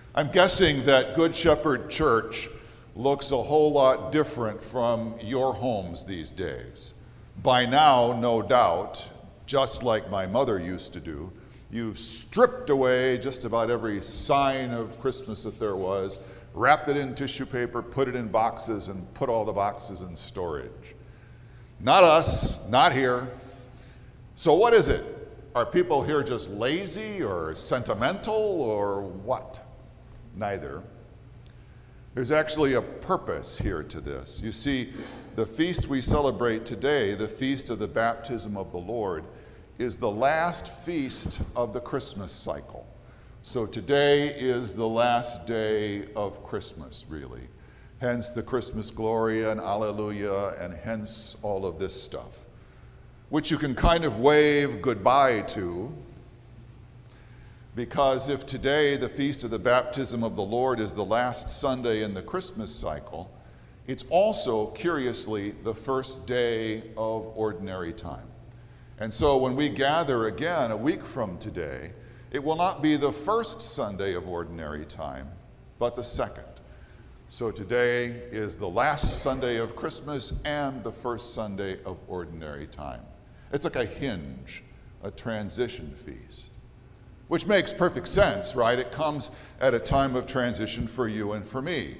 I'm guessing that Good Shepherd Church looks a whole lot different from your homes these days. By now, no doubt, just like my mother used to do, you've stripped away just about every sign of Christmas that there was, wrapped it in tissue paper, put it in boxes, and put all the boxes in storage. Not us, not here. So what is it? Are people here just lazy or sentimental or what? Neither. There's actually a purpose here to this. You see, the feast we celebrate today, the feast of the baptism of the Lord, is the last feast of the Christmas cycle. So today is the last day of Christmas, really. Hence the Christmas Gloria and Alleluia, and hence all of this stuff, which you can kind of wave goodbye to, because if today the feast of the baptism of the Lord is the last Sunday in the Christmas cycle, it's also, curiously, the first day of ordinary time. And so when we gather again a week from today, it will not be the first Sunday of ordinary time, but the second. So today is the last Sunday of Christmas and the first Sunday of ordinary time. It's like a hinge, a transition feast, which makes perfect sense, right? It comes at a time of transition for you and for me.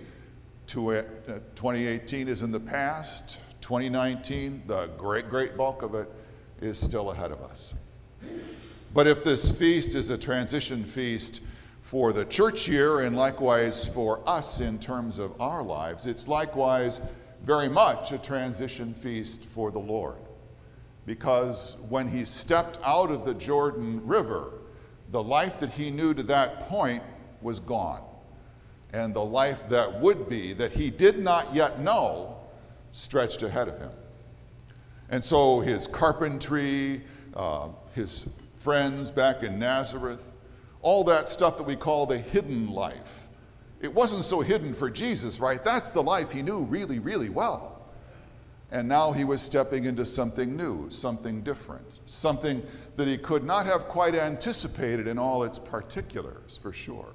2018 is in the past. 2019, the great bulk of it, is still ahead of us. But if this feast is a transition feast for the church year and likewise for us in terms of our lives, it's likewise very much a transition feast for the Lord. Because when he stepped out of the Jordan River, the life that he knew to that point was gone. And the life that would be, that he did not yet know, stretched ahead of him. And so his carpentry, his friends back in Nazareth, all that stuff that we call the hidden life, it wasn't so hidden for Jesus, right? That's the life he knew really, really well. And now he was stepping into something new, something different, something that he could not have quite anticipated in all its particulars, for sure.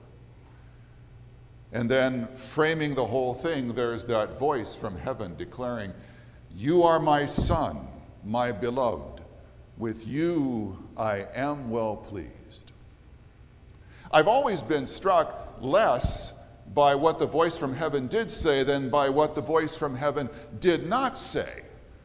And then framing the whole thing, there's that voice from heaven declaring, "You are my son, my beloved. With you I am well pleased." I've always been struck less by what the voice from heaven did say than by what the voice from heaven did not say.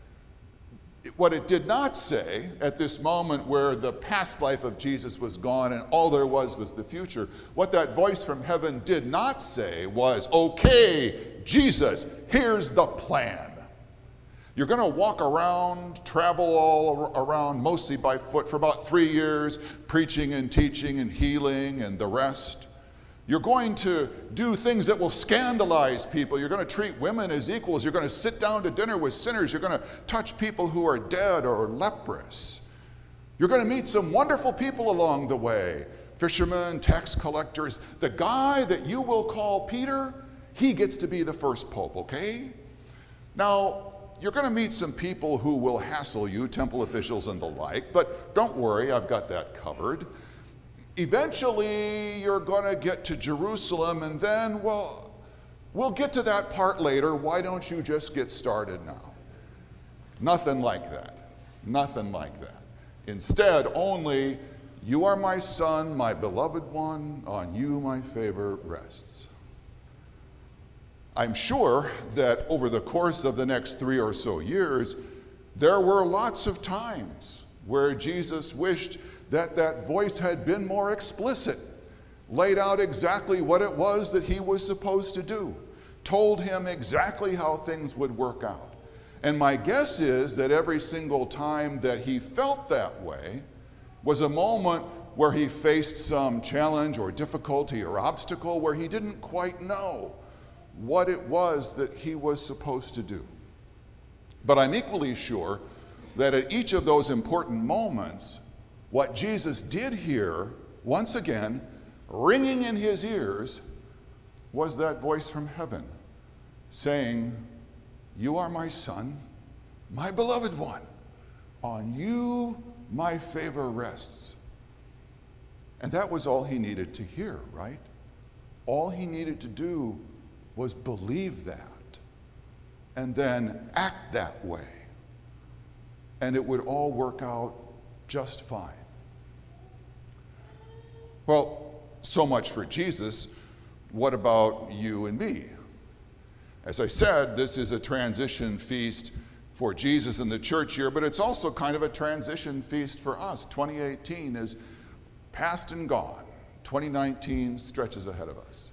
What it did not say at this moment where the past life of Jesus was gone and all there was the future, what that voice from heaven did not say was, "Okay, Jesus, here's the plan. You're going to walk around, travel all around, mostly by foot, for about 3 years, preaching and teaching and healing and the rest. You're going to do things that will scandalize people. You're going to treat women as equals. You're going to sit down to dinner with sinners. You're going to touch people who are dead or leprous. You're going to meet some wonderful people along the way, fishermen, tax collectors. The guy that you will call Peter, he gets to be the first pope, okay? Now, you're going to meet some people who will hassle you, temple officials and the like, but don't worry, I've got that covered. Eventually, you're going to get to Jerusalem, and then, well, we'll get to that part later. Why don't you just get started now?" Nothing like that. Nothing like that. Instead, only, "You are my son, my beloved one. On you my favor rests." I'm sure that over the course of the next 3 or so years, there were lots of times where Jesus wished that that voice had been more explicit, laid out exactly what it was that he was supposed to do, told him exactly how things would work out. And my guess is that every single time that he felt that way was a moment where he faced some challenge or difficulty or obstacle where he didn't quite know what it was that he was supposed to do. But I'm equally sure that at each of those important moments, what Jesus did hear, once again, ringing in his ears, was that voice from heaven saying, "You are my son, my beloved one. On you my favor rests." And that was all he needed to hear, right? All he needed to do was believe that and then act that way. And it would all work out just fine. Well, so much for Jesus. What about you and me? As I said, this is a transition feast for Jesus in the church year, but it's also kind of a transition feast for us. 2018 is past and gone. 2019 stretches ahead of us.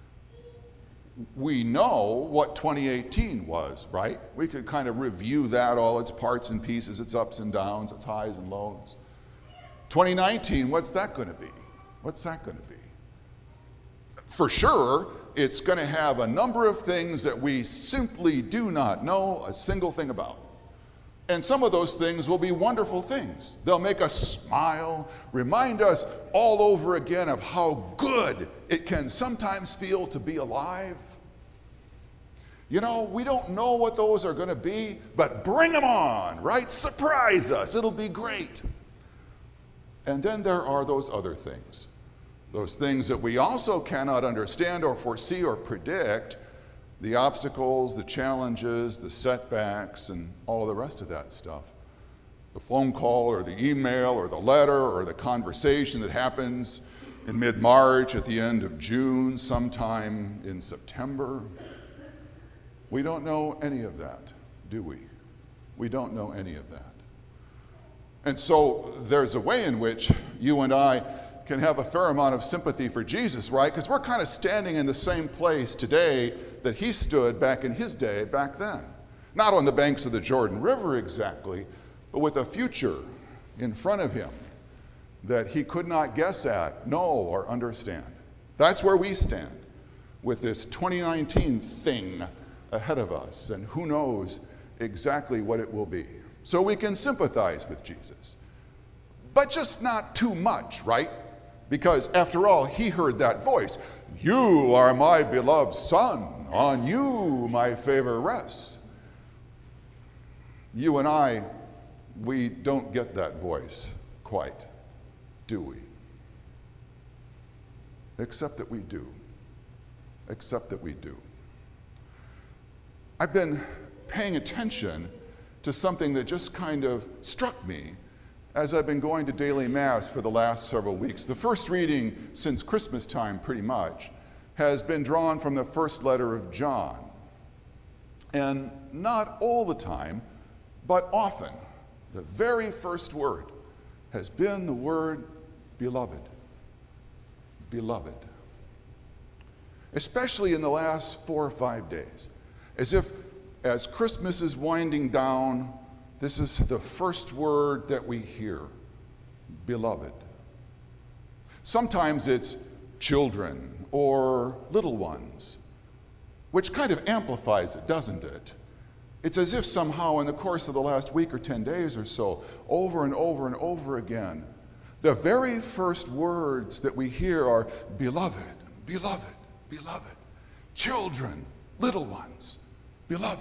We know what 2018 was, right? We could kind of review that, all its parts and pieces, its ups and downs, its highs and lows. 2019, what's that going to be? What's that going to be? For sure, it's going to have a number of things that we simply do not know a single thing about. And some of those things will be wonderful things. They'll make us smile, remind us all over again of how good it can sometimes feel to be alive. You know, we don't know what those are going to be, but bring them on, right? Surprise us. It'll be great. And then there are those other things. Those things that we also cannot understand or foresee or predict, the obstacles, the challenges, the setbacks, and all the rest of that stuff. The phone call or the email or the letter or the conversation that happens in mid-March, at the end of June, sometime in September. We don't know any of that, do we? We don't know any of that. And so there's a way in which you and I can have a fair amount of sympathy for Jesus, right? Because we're kind of standing in the same place today that he stood back in his day, back then. Not on the banks of the Jordan River exactly, but with a future in front of him that he could not guess at, know, or understand. That's where we stand with this 2019 thing ahead of us, and who knows exactly what it will be. So we can sympathize with Jesus, but just not too much, right? Because after all, he heard that voice. You are my beloved son. On you my favor rests. You and I, we don't get that voice quite, do we? Except that we do. Except that we do. I've been paying attention to something that just kind of struck me as I've been going to daily Mass for the last several weeks. The first reading since Christmas time, pretty much, has been drawn from the first letter of John. And not all the time, but often, the very first word has been the word beloved. Beloved. Especially in the last 4 or 5 days. As if, as Christmas is winding down, this is the first word that we hear, beloved. Sometimes it's children or little ones, which kind of amplifies it, doesn't it? It's as if somehow in the course of the last week or 10 days or so, over and over and over again, the very first words that we hear are beloved, beloved, beloved. Children, little ones, beloved.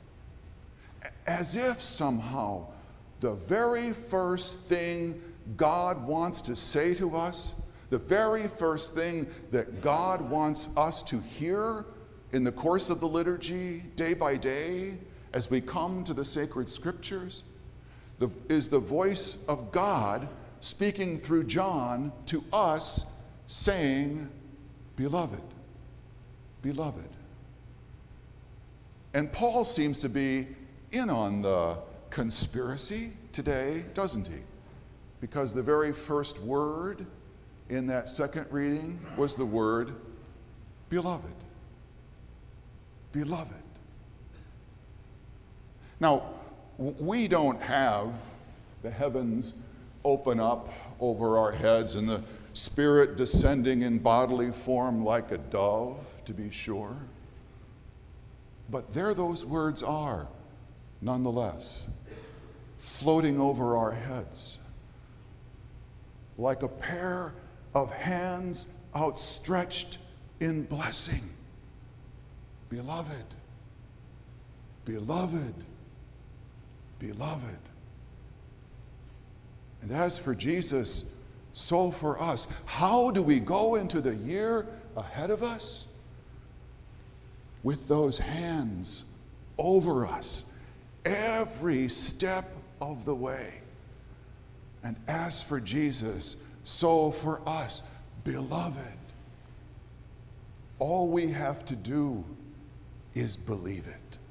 As if somehow the very first thing God wants to say to us, the very first thing that God wants us to hear in the course of the liturgy, day by day, as we come to the sacred scriptures, is the voice of God speaking through John to us, saying, beloved, beloved. And Paul seems to be in on the conspiracy today, doesn't he? Because the very first word in that second reading was the word beloved. Beloved. Now, we don't have the heavens open up over our heads and the Spirit descending in bodily form like a dove, to be sure. But there those words are, nonetheless, floating over our heads like a pair of hands outstretched in blessing. Beloved, beloved, beloved. And as for Jesus, so for us. How do we go into the year ahead of us? With those hands over us every step of the way. And as for Jesus, so for us, beloved. All we have to do is believe it.